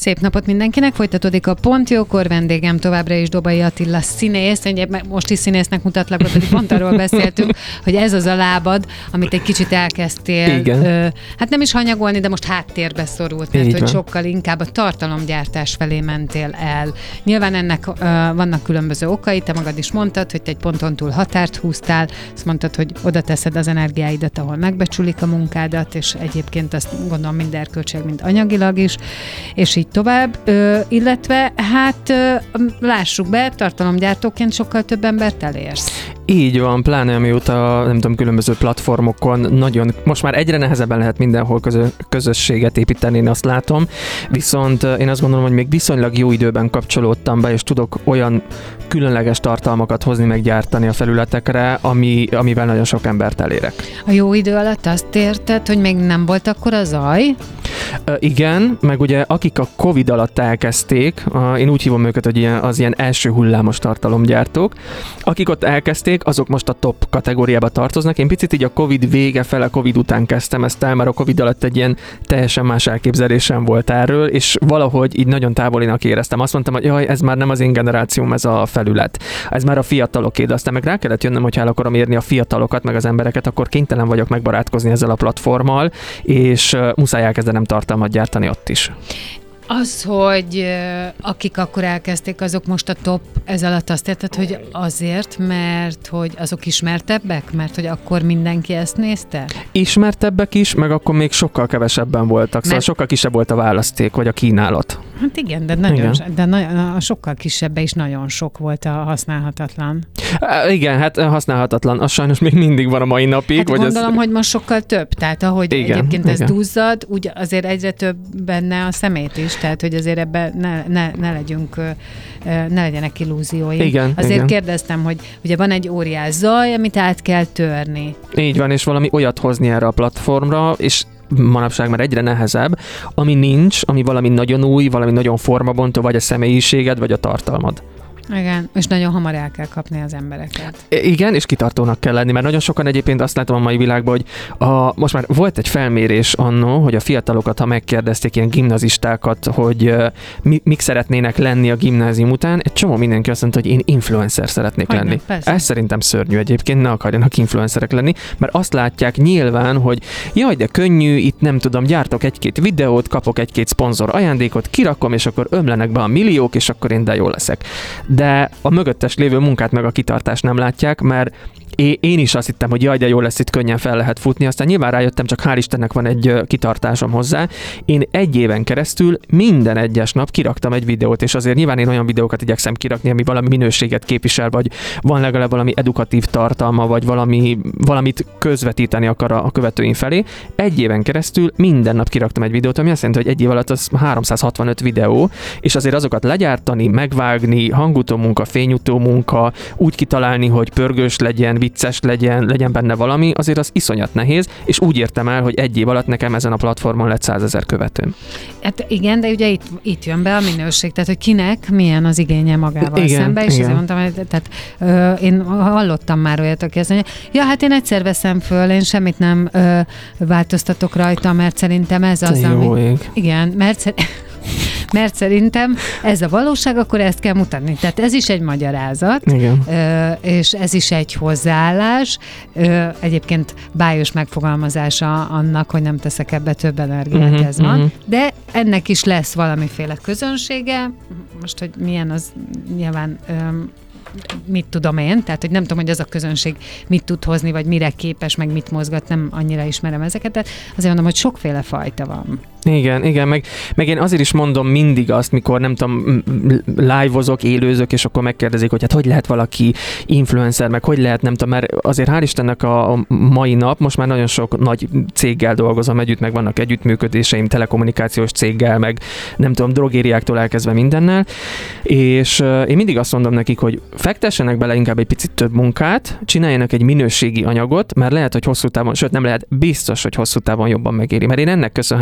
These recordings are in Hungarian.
Szép napot mindenkinek, folytatódik a Pont Jókor, vendégem továbbra is Dobai Attila színész, most is színésznek mutatlak, pedig pont arról beszéltünk, hogy ez az a lábad, amit egy kicsit elkezdtél, hát nem is hanyagolni, de most háttérbe szorult, mert hogy sokkal inkább a tartalomgyártás felé mentél el. Nyilván ennek vannak különböző okai, te magad is mondtad, hogy te egy ponton túl határt húztál, azt mondtad, hogy oda teszed az energiáidat, ahol megbecsülik a munkádat, és egyébként azt gondolom mind erkölcsileg, mind anyagilag is, és így tovább, illetve hát lássuk be, tartalomgyártóként sokkal több embert elérsz. Így van, pláne amióta, nem tudom, különböző platformokon nagyon, most már egyre nehezebben lehet mindenhol közösséget építeni, én azt látom, viszont én azt gondolom, hogy még viszonylag jó időben kapcsolódtam be, és tudok olyan különleges tartalmakat hozni, meg gyártani a felületekre, amivel nagyon sok embert elérek. A jó idő alatt azt érted, hogy még nem volt akkor a zaj? Igen, meg ugye akik a Covid alatt elkezdték, én úgy hívom őket, hogy az ilyen első hullámos tartalomgyártók, akik ott elkezdték, azok most a top kategóriába tartoznak. Én picit így a Covid vége fele, Covid után kezdtem ezt el, mert a Covid alatt egy ilyen teljesen más elképzelésem volt erről, és valahogy így nagyon távolinak éreztem. Azt mondtam, hogy jaj, ez már nem az én generációm, ez a felület. Ez már a fiataloké, de aztán meg rá kellett jönnöm, hogy el akarom érni a fiatalokat, meg az embereket, akkor kénytelen vagyok megbarátkozni ezzel a platformmal, és muszáj elkezdenem tartalmat gyártani ott is. Az, hogy akik akkor elkezdték, azok most a top, ez alatt azt érted, hogy azért, mert hogy azok ismertebbek? Mert hogy akkor mindenki ezt nézte? Ismertebbek is, meg akkor még sokkal kevesebben voltak, szóval sokkal kisebb volt a választék, vagy a kínálat. Hát igen, de a sokkal kisebbe is nagyon sok volt a használhatatlan. Igen, hát használhatatlan, az sajnos még mindig van a mai napig. Hát gondolom, hogy most sokkal több, tehát ahogy igen, egyébként ez duzzad, úgy azért egyre több benne a szemét is, tehát hogy azért ebben ne legyenek illúzióim. Igen, azért igen. Kérdeztem, hogy ugye van egy óriás zaj, amit át kell törni. Így van, és valami olyat hozni erre a platformra, és manapság már egyre nehezebb, ami nincs, ami valami nagyon új, valami nagyon formabontó, vagy a személyiséged, vagy a tartalmad. Igen, és nagyon hamar el kell kapni az embereket. Igen, és kitartónak kell lenni, mert nagyon sokan egyébként azt látom a mai világban, hogy most már volt egy felmérés annó, hogy a fiatalokat, ha megkérdezték ilyen gimnazistákat, hogy mik szeretnének lenni a gimnázium után, egy csomó mindenki azt mondta, hogy én influencer szeretnék lenni. Persze. Ez szerintem szörnyű egyébként, ne akarjanak influencerek lenni, mert azt látják nyilván, hogy jaj, de könnyű, itt nem tudom, gyártok egy-két videót, kapok egy-két szponzor ajándékot, kirakom, és akkor ömlenek be a milliók, és akkor én de jó leszek. De a mögöttes lévő munkát meg a kitartást nem látják, mert én is azt hittem, hogy jaj, de jó lesz, itt könnyen fel lehet futni, aztán nyilván rájöttem, csak hál' Istennek van egy kitartásom hozzá. Én egy éven keresztül minden egyes nap kiraktam egy videót, és azért nyilván én olyan videókat igyekszem kirakni, ami valami minőséget képvisel, vagy van legalább valami edukatív tartalma, vagy valamit közvetíteni akar a követőim felé. Egy éven keresztül minden nap kiraktam egy videót, ami azt jelenti, hogy egy év alatt az 365 videó, és azért azokat legyártani, megvágni, hangutó munka, fényutó munka, úgy kitalálni, hogy pörgős legyen, vicces legyen benne valami, azért az iszonyat nehéz, és úgy értem el, hogy egy év alatt nekem ezen a platformon lett 100 000 követőm. Hát igen, de ugye itt jön be a minőség, tehát hogy kinek milyen az igénye magával szembe, és azért mondtam, hogy tehát én hallottam már olyat, aki azt mondja, ja, hát én egyszer veszem föl, én semmit nem változtatok rajta, mert szerintem ez az, jó ég. Igen, mert szerintem ez a valóság, akkor ezt kell mutatni. Tehát ez is egy magyarázat, és ez is egy hozzáállás. Egyébként bájos megfogalmazása annak, hogy nem teszek ebbe több energiát, ez van. De ennek is lesz valamiféle közönsége. Most, hogy milyen az nyilván... mit tudom én, tehát hogy nem tudom, hogy az a közönség mit tud hozni, vagy mire képes, meg mit mozgat, nem annyira ismerem ezeket, de azért mondom, hogy sokféle fajta van. Igen, meg én azért is mondom mindig azt, mikor nem tudom, live-ozok, élőzök, és akkor megkérdezik, hogy hát hogy lehet valaki influencer, meg hogy lehet, nem tudom, mert azért hál' Istennek a mai nap, most már nagyon sok nagy céggel dolgozom együtt, meg vannak együttműködéseim, telekommunikációs céggel, meg nem tudom, drogériáktól elkezdve mindennel, és én mindig azt mondom nekik, hogy fektessenek bele inkább egy picit több munkát, csináljanak egy minőségi anyagot, mert lehet, hogy hosszú távon, sőt nem lehet, biztos, hogy hosszú távon jobban megéri. Mert én ennek köszönhetem azt,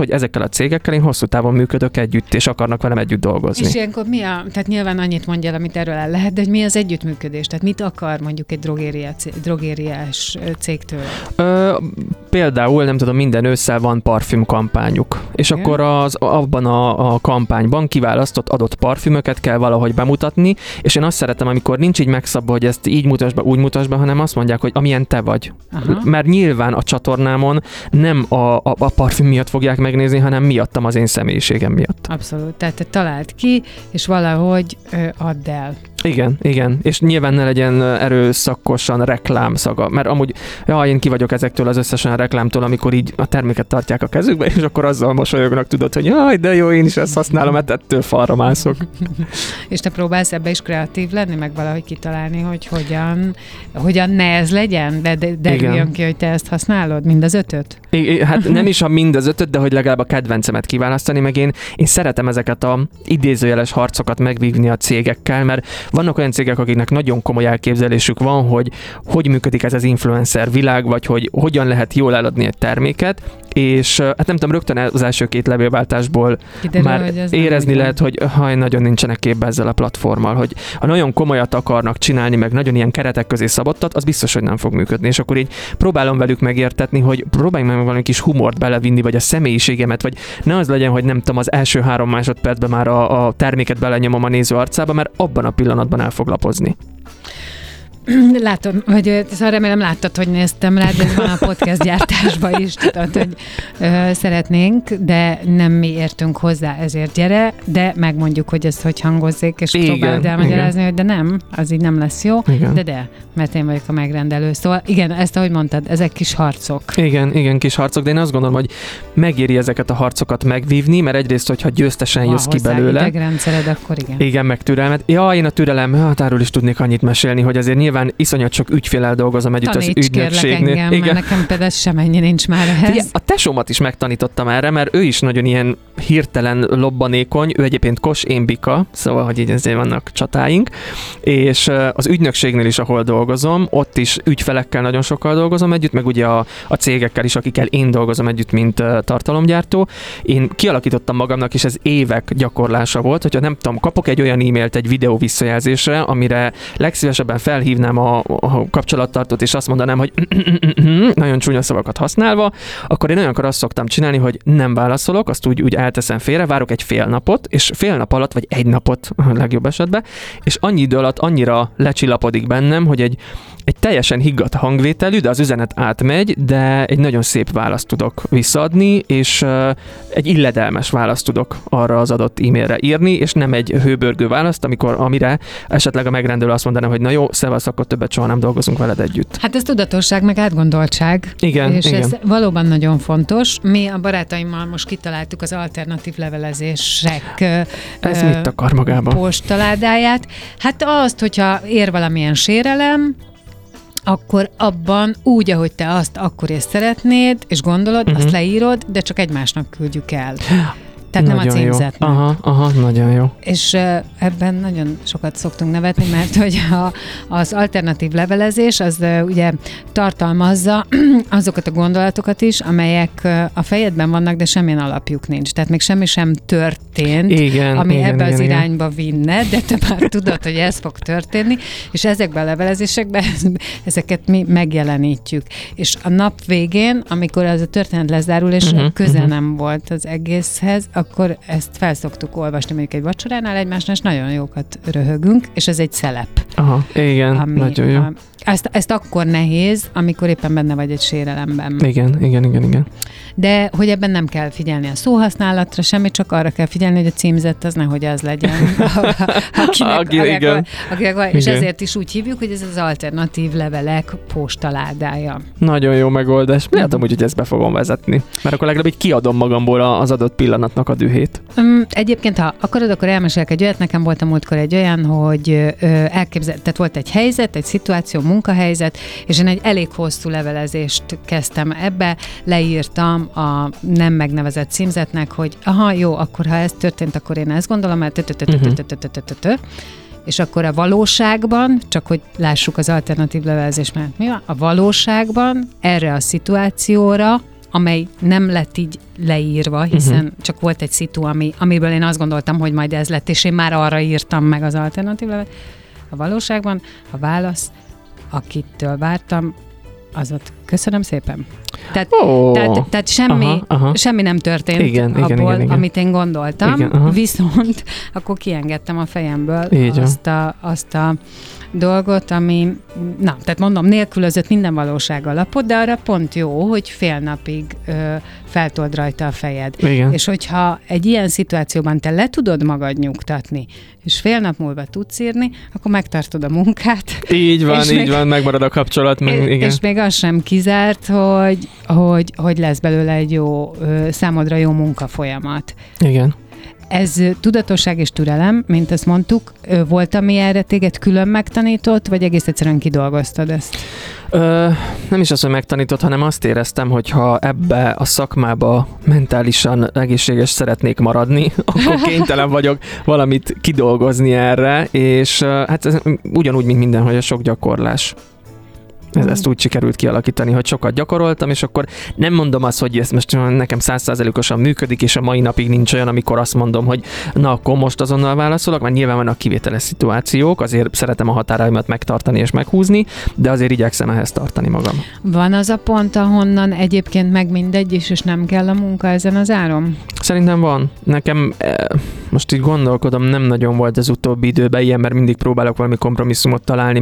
hogy ezekkel a cégekkel én hosszú távon működök együtt, és akarnak velem együtt dolgozni. És ilyenkor tehát nyilván annyit mondjál, amit erről el lehet, de hogy mi az együttműködés? Tehát mit akar mondjuk egy drogériás cégtől? Például, nem tudom, minden ősszel van parfümkampányuk, és akkor abban a kampányban kiválasztott adott parfümöket kell valahogy bemutatni, és én azt szeretem, amikor nincs így megszabva, hogy ezt így mutasd be, úgy mutasd be, hanem azt mondják, hogy amilyen te vagy. Aha. Mert nyilván a csatornámon nem a parfüm miatt fogják megnézni, hanem miattam, az én személyiségem miatt. Abszolút. Tehát te találd ki, és valahogy add el. Igen. És nyilván ne legyen erőszakosan reklámszaga, mert amúgy, én ki vagyok ezektől az összesen reklámtól, amikor így a terméket tartják a kezükbe, és akkor azzal mosolyognak, tudod, hogy jaj, de jó, én is ezt használom, mert ettől falra mászok. És te próbálsz ebbe is kreatív lenni, meg valahogy kitalálni, hogy hogyan ne ez legyen, de derüljön ki, hogy te ezt használod, mind az 5-öt? Hát nem is mind az 5-öt, de hogy legalább a kedvencemet kiválasztani, meg én szeretem ezeket a idézőjeles harcokat megvívni a cégekkel, mert vannak olyan cégek, akiknek nagyon komoly elképzelésük van, hogy működik ez az influencer világ, vagy hogy hogyan lehet jól eladni egy terméket, és hát nem tudom, rögtön az első 2 levélváltásból már érezni lehet, hogy nagyon nincsenek képbe ezzel a platformmal, hogy ha nagyon komolyat akarnak csinálni, meg nagyon ilyen keretek közé szabottat, az biztos, hogy nem fog működni. És akkor így próbálom velük megértetni, hogy próbáljunk meg valami kis humort belevinni, vagy a személyiségemet, vagy ne az legyen, hogy nem tudom, az első 3 másodpercben már a terméket belenyomom a néző arcába, mert abban a pillanatban el fog lapozni. Látom, vagy szóval remélem láttad, hogy néztem rád, de ez van a podcast gyártásban is, tudod, hogy szeretnénk, de nem mi értünk hozzá, ezért gyere, de megmondjuk, hogy ez hogy hangozzék, és próbálod elmagyarázni, hogy de nem, az így nem lesz jó, de, mert én vagyok a megrendelő. Szóval igen, ezt ahogy mondtad, ezek kis harcok. Igen, kis harcok, de én azt gondolom, hogy megéri ezeket a harcokat megvívni, mert egyrészt, hogyha győztesen jössz ki belőle. Idegrendszered, akkor igen. Igen, meg türelmet. Én a türelem, arról is tudnék annyit mesélni, hogy azért nyilván iszonyat sok ügyféllel dolgozom együtt az ügynökségnél. Engem, igen. Nekem például semennyi nincs már ehhez. Ugye, a tesómat is megtanítottam erre, mert ő is nagyon ilyen hirtelen lobbanékony, ő egyébként Kos, én Bika, szóval, hogy így ezért vannak csatáink, és az ügynökségnél is, ahol dolgozom, ott is ügyfelekkel nagyon sokkal dolgozom együtt, meg ugye a cégekkel is, akikkel én dolgozom együtt, mint tartalomgyártó. Én kialakítottam magamnak, és ez évek gyakorlása volt, hogyha nem tudom, kapok egy olyan e-mailt egy videó visszajelzésre, amire legszívesebben felhívnám a kapcsolattartót, és azt mondanám, hogy nagyon csúnya szavakat használva, akkor én olyankor azt szoktam csinálni, hogy nem válaszolok, azt úgy elteszem félre, várok egy fél napot, és fél nap alatt, vagy egy napot a legjobb esetben, és annyi idő alatt annyira lecsillapodik bennem, hogy egy teljesen higgadt hangvételű, de az üzenet átmegy, de egy nagyon szép választ tudok visszaadni, és egy illedelmes választ tudok arra az adott e-mailre írni, és nem egy hőbörgő választ, amire esetleg a megrendelő azt mondaná, hogy na jó, szevasz, akkor többet soha nem dolgozunk veled együtt. Hát ez tudatosság, meg átgondoltság. Igen, és igen. Ez valóban nagyon fontos. Mi a barátaimmal most kitaláltuk az alternatív levelezések ez mit akar magában? Postaládáját. Hát azt, hogyha ér valamilyen sérelem, akkor abban úgy, ahogy te azt akkor is szeretnéd, és gondolod, azt leírod, de csak egymásnak küldjük el. Tehát nagyon nem a címzetnek. Aha, nagyon jó. És ebben nagyon sokat szoktunk nevetni, mert hogy az alternatív levelezés az ugye tartalmazza azokat a gondolatokat is, amelyek a fejedben vannak, de semmilyen alapjuk nincs. Tehát még semmi sem történt, ami ebbe az irányba vinne, de te már tudod, hogy ez fog történni, és ezekben a levelezésekben ezeket mi megjelenítjük. És a nap végén, amikor ez a történet lezárul, és köze nem volt az egészhez, akkor ezt felszoktuk olvasni mondjuk egy vacsoránál egymásnál, és nagyon jókat röhögünk, és ez egy szelep. Aha, igen, nagyon jó. Ezt akkor nehéz, amikor éppen benne vagy egy sérelemben. Igen. De hogy ebben nem kell figyelni a szóhasználatra, semmi, csak arra kell figyelni, hogy a címzett az nehogy az legyen. És ezért is úgy hívjuk, hogy ez az alternatív levelek postaládája. Nagyon jó megoldás. Lehet amúgy, hogy ezt be fogom vezetni. Mert akkor legalább így kiadom magamból az adott pillanatnak a dühét. Egyébként, ha akarod, akkor elmesélek egy olyat. Nekem volt a múltkor egy olyan, hogy tehát volt egy helyzet, egy szituáció, munkahelyzet, és én egy elég hosszú levelezést kezdtem ebbe, leírtam a nem megnevezett címzetnek, hogy jó, akkor ha ez történt, akkor én ezt gondolom, mert és akkor a valóságban, csak hogy lássuk az alternatív levelezés, mert mi van? A valóságban erre a szituációra amely nem lett így leírva, hiszen csak volt egy szitu, amiből én azt gondoltam, hogy majd ez lett, és én már arra írtam meg az alternatív levelet. A valóságban a válasz, akitől vártam, az ott köszönöm szépen. Tehát semmi nem történt abból, amit én gondoltam, viszont akkor kiengedtem a fejemből azt a dolgot, ami, tehát mondom, nélkülözött minden valóság alapot, de arra pont jó, hogy fél napig feltold rajta a fejed. Igen. És hogyha egy ilyen szituációban te le tudod magad nyugtatni, és fél nap múlva tudsz írni, akkor megtartod a munkát. Így van, megmarad a kapcsolat. És még az sem kizárt, hogy lesz belőle egy számodra jó munkafolyamat. Igen. Ez tudatosság és türelem, mint azt mondtuk, volt, ami erre téged külön megtanított, vagy egész egyszerűen kidolgoztad ezt? Nem is az, hogy megtanított, hanem azt éreztem, hogy ha ebbe a szakmába mentálisan egészséges szeretnék maradni, akkor kénytelen vagyok valamit kidolgozni erre, és hát ez ugyanúgy, mint minden, hogy a sok gyakorlás. Ezt úgy sikerült kialakítani, hogy sokat gyakoroltam, és akkor nem mondom azt, hogy ez most nekem 100%-osan működik, és a mai napig nincs olyan, amikor azt mondom, hogy na, akkor most azonnal válaszolok, mert nyilván vannak kivételes szituációk, azért szeretem a határaimat megtartani és meghúzni, de azért igyekszem ehhez tartani magam. Van az a pont, ahonnan egyébként meg mindegy is, és nem kell a munka ezen az áron? Szerintem van. Nekem most így gondolkodom, nem nagyon volt az utóbbi időben ilyen, mert mindig próbálok valami kompromisszumot találni,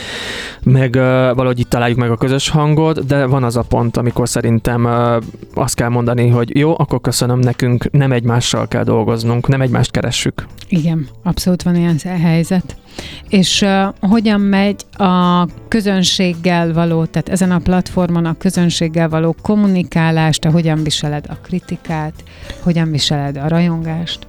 meg valahogy itt találjuk meg a közös hangot, de van az a pont, amikor szerintem azt kell mondani, hogy jó, akkor köszönöm, nekünk nem egymással kell dolgoznunk, nem egymást keressük. Igen, abszolút van ilyen helyzet. És hogyan megy a közönséggel való, tehát ezen a platformon a közönséggel való kommunikálást, te hogyan viseled a kritikát, hogyan viseled a rajongást?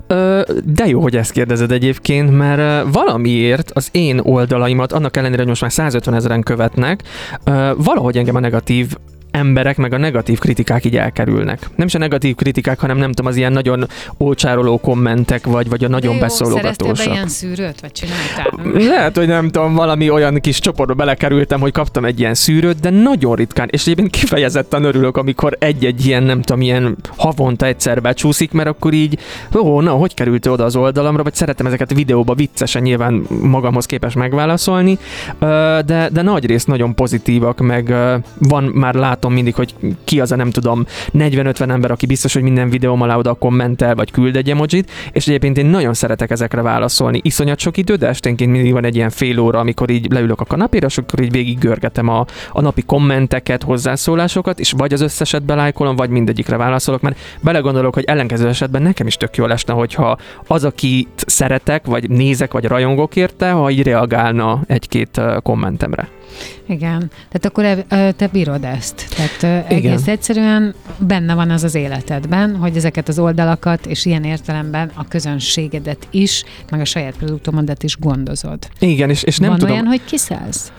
De jó, hogy ezt kérdezed egyébként, mert valamiért az én oldalaimat, annak ellenére, hogy most már 150 000 követnek, valahogy engem a negatív emberek, meg a negatív kritikák így elkerülnek. Nem is a negatív kritikák, hanem nem tudom, az ilyen nagyon ócsároló kommentek, vagy a nagyon beszólogatósak. Szereztél be ilyen szűrőt, vagy csináltál? Lehet, hogy nem tudom, valami olyan kis csoportba belekerültem, hogy kaptam egy ilyen szűrőt, de nagyon ritkán, és egyébként kifejezetten örülök, amikor egy-egy ilyen, nem tudom, ilyen havonta egyszer becsúszik, mert akkor így, hogy került oda az oldalamra, vagy szeretem ezeket videóba viccesen nyilván magamhoz képes megválaszolni, de nagy részt nagyon pozitívak, meg van már látom mindig, hogy ki az a nem tudom 40-50 ember, aki biztos, hogy minden videóm alá oda kommentel, vagy küld egy emojit, és egyébként én nagyon szeretek ezekre válaszolni. Iszonyat sok idő, de esténként mindig van egy ilyen fél óra, amikor így leülök a kanapéra, és akkor így végig görgetem a napi kommenteket, hozzászólásokat, és vagy az összeset belájkolom, vagy mindegyikre válaszolok, mert belegondolok, hogy ellenkező esetben nekem is tök jól esne, hogyha az, akit szeretek, vagy nézek, vagy rajongok érte, ha így reagálna egy-két kommentemre. Igen, tehát akkor te bírod ezt. Tehát egész egyszerűen benne van az életedben, hogy ezeket az oldalakat, és ilyen értelemben a közönségedet is, meg a saját produktomodat is gondozod. Igen, és nem van tudom... olyan, hogy kiszállsz?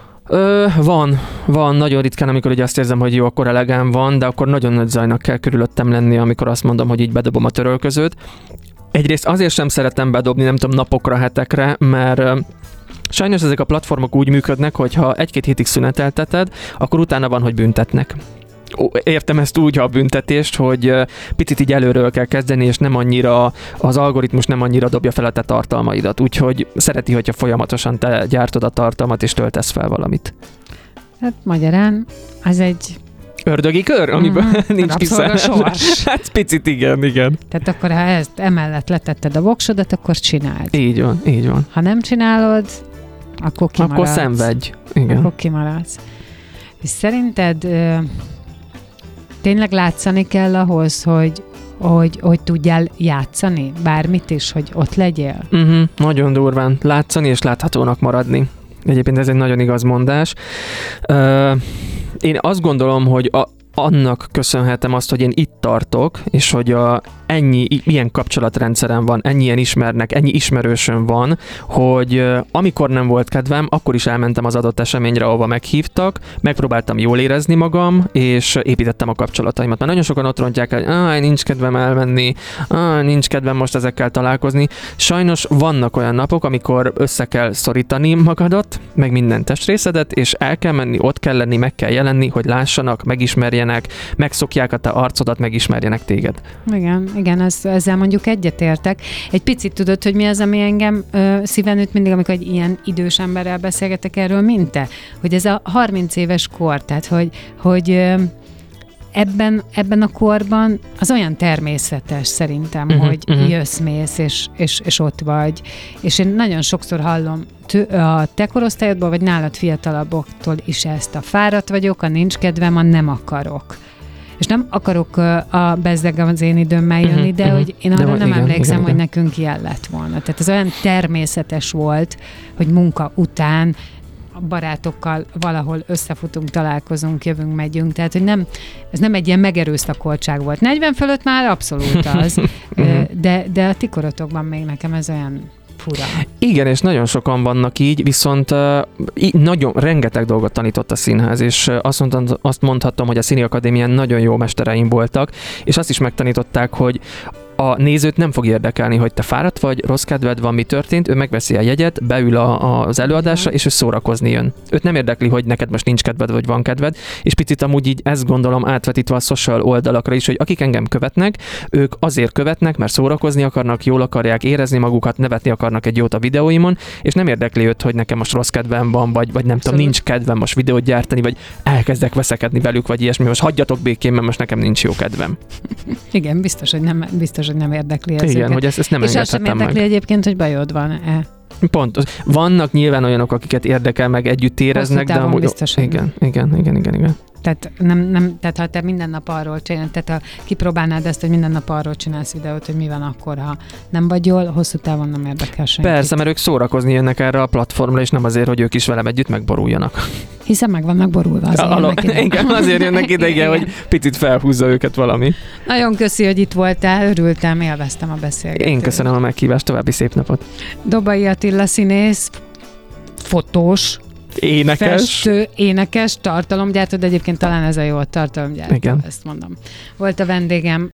Van nagyon ritkán, amikor ugye azt érzem, hogy jó, akkor elegem van, de akkor nagyon nagy zajnak kell körülöttem lenni, amikor azt mondom, hogy így bedobom a törölközőt. Egyrészt azért sem szeretem bedobni, nem tudom, napokra, hetekre, mert sajnos ezek a platformok úgy működnek, hogy ha 1-2 hétig szünetelteted, akkor utána van, hogy büntetnek. Értem ezt úgy, a büntetést, hogy picit így előről kell kezdeni, és nem annyira, az algoritmus nem annyira dobja fel a te tartalmaidat. Úgyhogy szereti, hogyha folyamatosan te gyártod a tartalmat, és töltesz fel valamit. Hát magyarán ez egy ördögi kör, amiből nincs kiszállás. Hát picit igen. Tehát akkor, ha ezt emellett letetted a voksodat, akkor csináld. Így van. Ha nem csinálod, akkor kimaradsz. Akkor szenvedj. Igen. Akkor kimaradsz. És szerinted tényleg látszani kell ahhoz, hogy tudjál játszani bármit is, hogy ott legyél? Nagyon durván látszani és láthatónak maradni. Egyébként ez egy nagyon igaz mondás. Én azt gondolom, hogy annak köszönhetem azt, hogy én itt tartok, és hogy ennyi ilyen kapcsolatrendszerem van, ennyi ilyen ismernek, ennyi ismerősöm van, hogy amikor nem volt kedvem, akkor is elmentem az adott eseményre, ahova meghívtak, megpróbáltam jól érezni magam, és építettem a kapcsolataimat. Mert nagyon sokan ott rontják, hogy nincs kedvem elmenni, nincs kedvem most ezekkel találkozni. Sajnos vannak olyan napok, amikor össze kell szorítani magadat, meg minden testrészedet, és el kell menni, ott kell lenni, meg kell jelenni, hogy lássanak, megismerjenek, megismerjenek, megszokják a te arcodat, megismerjenek téged. Igen, ezzel mondjuk egyetértek. Egy picit tudod, hogy mi az, ami engem szíven üt mindig, amikor egy ilyen idős emberrel beszélgetek erről, mint te, hogy ez a 30 éves kor, tehát hogy ebben a korban az olyan természetes szerintem, hogy jössz-mész, és ott vagy. És én nagyon sokszor hallom a te korosztályodból, vagy nálad fiatalabboktól is ezt: a fáradt vagyok, a nincs kedvem, a nem akarok. És nem akarok a bezzeg az én időmmel jönni, de hogy én arra nem emlékszem, hogy nekünk ilyen lett volna. Tehát ez olyan természetes volt, hogy munka után a barátokkal valahol összefutunk, találkozunk, jövünk, megyünk. Tehát, hogy ez nem egy ilyen megerőszakoltság volt. 40 fölött már abszolút az, de a ti korotokban még nekem ez olyan fura. Igen, és nagyon sokan vannak így, viszont nagyon rengeteg dolgot tanított a színház, és azt mondhatom, hogy a Színi Akadémián nagyon jó mestereim voltak, és azt is megtanították, hogy a nézőt nem fog érdekelni, hogy te fáradt vagy, rossz kedved van, mi történt, ő megveszi a jegyet, beül az előadásra, és ő szórakozni jön. Őt nem érdekli, hogy neked most nincs kedved, vagy van kedved, és picit amúgy így ezt gondolom átvetítve a social oldalakra is, hogy akik engem követnek, ők azért követnek, mert szórakozni akarnak, jól akarják érezni magukat, nevetni akarnak egy jót a videóimon, és nem érdekli őt, hogy nekem most rossz kedvem van, vagy nem tudom, nincs kedvem most videót gyártani, vagy elkezdek veszekedni velük, vagy ilyesmi, most hagyjatok békén, mert most nekem nincs jó kedvem. Igen, biztos, hogy nem érdekli ez. Igen, hogy ezt nem engedhetem meg. És azt sem érdekli egyébként, hogy bajod van-e. Pont. Vannak nyilván olyanok, akiket érdekel, meg együtt éreznek, de amúgy... biztos, igen. Tehát ha te minden nap arról csinálsz, tehát ha kipróbálnád ezt, hogy minden nap arról csinálsz videót, hogy mi van akkor, ha nem vagy jól, hosszú távon nem érdekel senkit. Persze, mert ők szórakozni jönnek erre a platformra, és nem azért, hogy ők is velem együtt megboruljanak. Hiszen meg vannak borulva. Igen, azért jönnek ide, igen, hogy picit felhúzza őket valami. Nagyon köszi, hogy itt voltál, örültem, élveztem a beszélgetést. Én köszönöm a meghívást, további szép napot. Dobai Attila színész, fotós, énekes. Festő, énekes, tartalomgyártó, de egyébként talán ez a jó, a tartalomgyártó, ezt mondom. Volt a vendégem.